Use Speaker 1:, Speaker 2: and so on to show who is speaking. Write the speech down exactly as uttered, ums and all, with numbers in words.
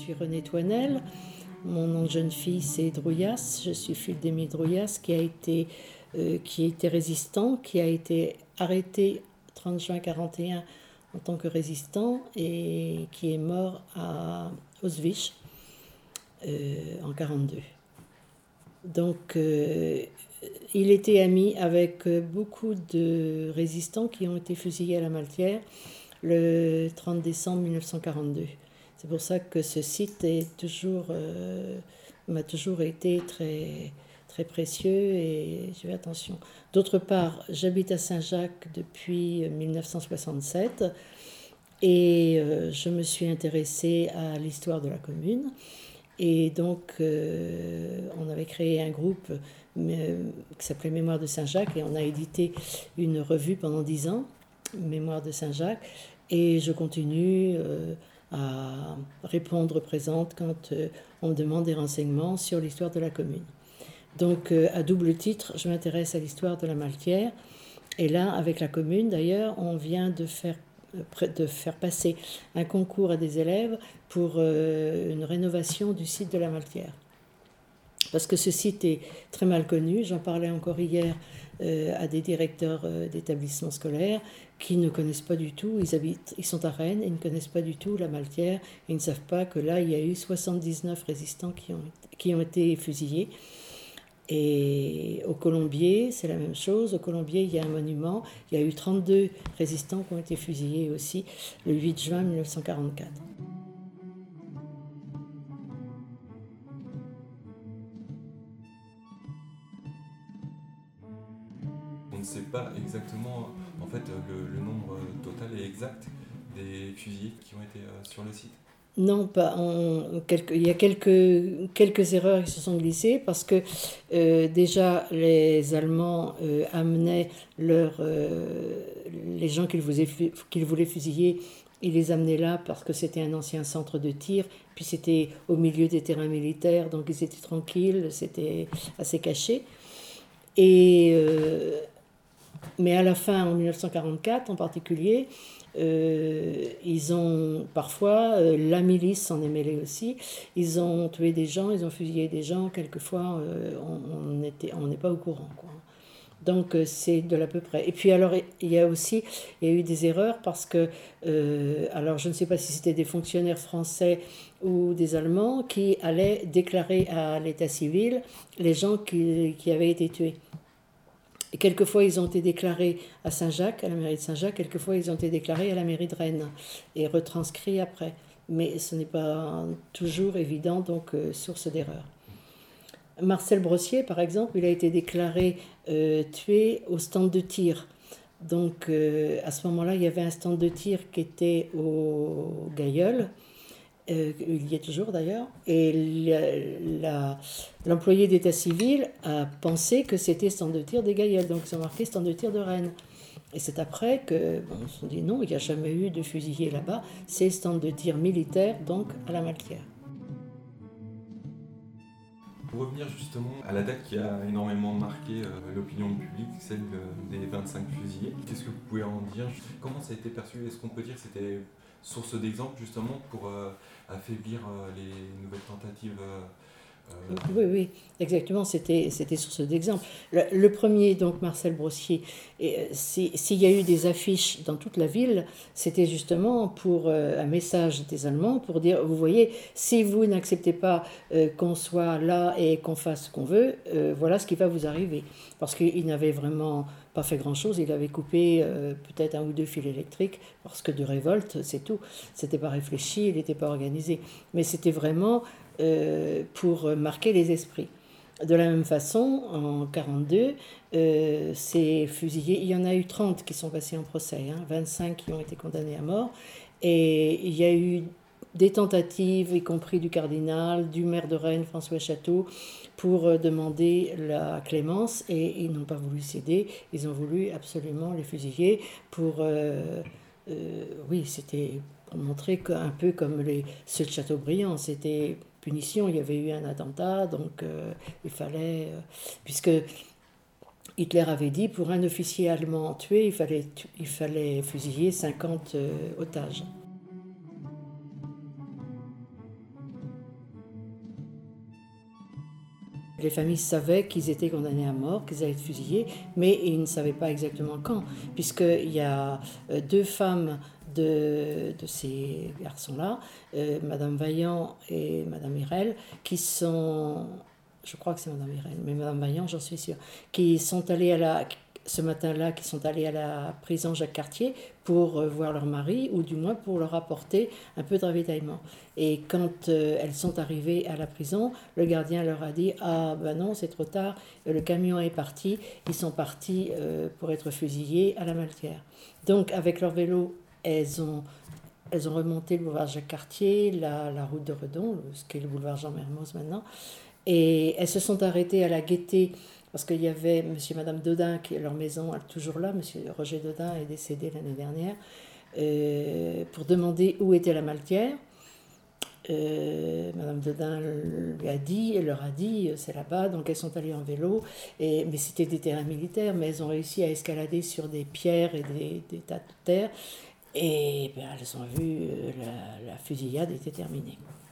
Speaker 1: suis Renée Toinel. Mon nom de jeune fille, c'est Drouillas. Je suis fille d'Émile Drouillas, qui a été, euh, qui était résistant, qui a été arrêté trente juin quarante et un en tant que résistant et qui est mort à Auschwitz euh, en quarante-deux. Donc, euh, il était ami avec beaucoup de résistants qui ont été fusillés à la Maletière le trente décembre mille neuf cent quarante-deux. C'est pour ça que ce site est toujours, euh, m'a toujours été très, très précieux et je fais attention. D'autre part, j'habite à Saint-Jacques depuis mille neuf cent soixante-sept et euh, je me suis intéressée à l'histoire de la commune. Et donc, euh, on avait créé un groupe euh, qui s'appelait Mémoire de Saint-Jacques et on a édité une revue pendant dix ans, Mémoire de Saint-Jacques. Et je continue euh, à répondre présente quand euh, on me demande des renseignements sur l'histoire de la commune. Donc, euh, à double titre, je m'intéresse à l'histoire de la Maletière. Et là, avec la commune, d'ailleurs, on vient de faire, de faire passer un concours à des élèves pour euh, une rénovation du site de la Maletière. Parce que ce site est très mal connu. J'en parlais encore hier euh, à des directeurs euh, d'établissements scolaires qui ne connaissent pas du tout. Ils habitent, ils sont à Rennes et ils ne connaissent pas du tout la Maletière. Ils ne savent pas que là, il y a eu soixante-dix-neuf résistants qui ont, qui ont été fusillés. Et au Colombier, c'est la même chose. Au Colombier, il y a un monument. Il y a eu trente-deux résistants qui ont été fusillés aussi le huit juin mille neuf cent quarante-quatre.
Speaker 2: On ne sait pas exactement en fait, le, le nombre total et exact des fusillés qui ont été euh, sur le site.
Speaker 1: Non, pas. On, quelques, il y a quelques, quelques erreurs qui se sont glissées parce que euh, déjà les Allemands euh, amenaient leur, euh, les gens qu'ils voulaient, qu'ils voulaient fusiller, ils les amenaient là parce que c'était un ancien centre de tir, puis c'était au milieu des terrains militaires, donc ils étaient tranquilles, c'était assez caché. Et, euh, mais à la fin, en mille neuf cent quarante-quatre en particulier, Euh, ils ont parfois, euh, la milice s'en est mêlée aussi, ils ont tué des gens, ils ont fusillé des gens, quelquefois euh, on n'est on on pas au courant, quoi. Donc euh, c'est de l'à peu près. Et puis alors il y a aussi, il y a eu des erreurs parce que, euh, alors je ne sais pas si c'était des fonctionnaires français ou des Allemands qui allaient déclarer à l'état civil les gens qui, qui avaient été tués. Et quelquefois, ils ont été déclarés à Saint-Jacques, à la mairie de Saint-Jacques, quelquefois, ils ont été déclarés à la mairie de Rennes et retranscrits après. Mais ce n'est pas toujours évident, donc euh, source d'erreur. Marcel Brossier, par exemple, il a été déclaré euh, tué au stand de tir. Donc, euh, à ce moment-là, il y avait un stand de tir qui était au Gailleul. Euh, il y est toujours d'ailleurs, et la, la, l'employé d'état civil a pensé que c'était stand de tir des Gailleul, donc ils ont marqué stand de tir de Rennes. Et c'est après que bon, on se dit non, il n'y a jamais eu de fusillés là-bas, c'est stand de tir militaire, donc à la Maletière.
Speaker 2: Pour revenir justement à la date qui a énormément marqué euh, l'opinion publique, celle euh, des vingt-cinq fusillés, qu'est-ce que vous pouvez en dire? Comment ça a été perçu? Est-ce qu'on peut dire que c'était source d'exemple justement pour euh, affaiblir euh, les nouvelles tentatives euh,
Speaker 1: euh... Oui, oui, exactement, c'était, c'était source d'exemple. Le, le premier, donc Marcel Brossier, et, si, s'il y a eu des affiches dans toute la ville, c'était justement pour euh, un message des Allemands, pour dire, vous voyez, si vous n'acceptez pas euh, qu'on soit là et qu'on fasse ce qu'on veut, euh, voilà ce qui va vous arriver. Parce qu'il n'avait vraiment pas fait grand-chose, il avait coupé euh, peut-être un ou deux fils électriques, parce que de révolte, c'est tout. C'était pas réfléchi, il n'était pas organisé. Mais c'était vraiment euh, pour marquer les esprits. De la même façon, en quarante-deux, euh, ces fusillés, il y en a eu trente qui sont passés en procès, hein, vingt-cinq qui ont été condamnés à mort, et il y a eu des tentatives, y compris du cardinal, du maire de Rennes, François Château, pour demander la clémence, et ils n'ont pas voulu céder, ils ont voulu absolument les fusiller pour... Euh, euh, oui, c'était pour montrer un peu comme les, ceux de Chateaubriand, c'était punition, il y avait eu un attentat, donc euh, il fallait... Euh, puisque Hitler avait dit, pour un officier allemand tué, il fallait, il fallait fusiller cinquante euh, otages. Les familles savaient qu'ils étaient condamnés à mort, qu'ils allaient être fusillés, mais ils ne savaient pas exactement quand, puisqu'il y a deux femmes de, de ces garçons-là, euh, Madame Vaillant et Madame Hirel, qui sont, je crois que c'est Madame Hirel, mais Madame Vaillant, j'en suis sûre, qui sont allées à la... ce matin-là, qui sont allés à la prison Jacques-Cartier pour voir leur mari, ou du moins pour leur apporter un peu de ravitaillement. Et quand euh, elles sont arrivées à la prison, le gardien leur a dit « Ah ben non, c'est trop tard, le camion est parti, ils sont partis euh, pour être fusillés à la Maletière. » Donc avec leur vélo, elles ont, elles ont remonté le boulevard Jacques-Cartier, la, la route de Redon, ce qui est le boulevard Jean-Mermoz maintenant, et elles se sont arrêtées à la Gaîté, parce qu'il y avait monsieur et madame Dodin, qui est leur maison, elle est toujours là, monsieur Roger Dodin est décédé l'année dernière, euh, pour demander où était la Maletière. Euh, madame Dodin lui a dit, elle leur a dit, c'est là-bas, donc elles sont allées en vélo, et, mais c'était des terrains militaires, mais elles ont réussi à escalader sur des pierres et des, des tas de terre, et ben, elles ont vu, euh, la, la fusillade était terminée.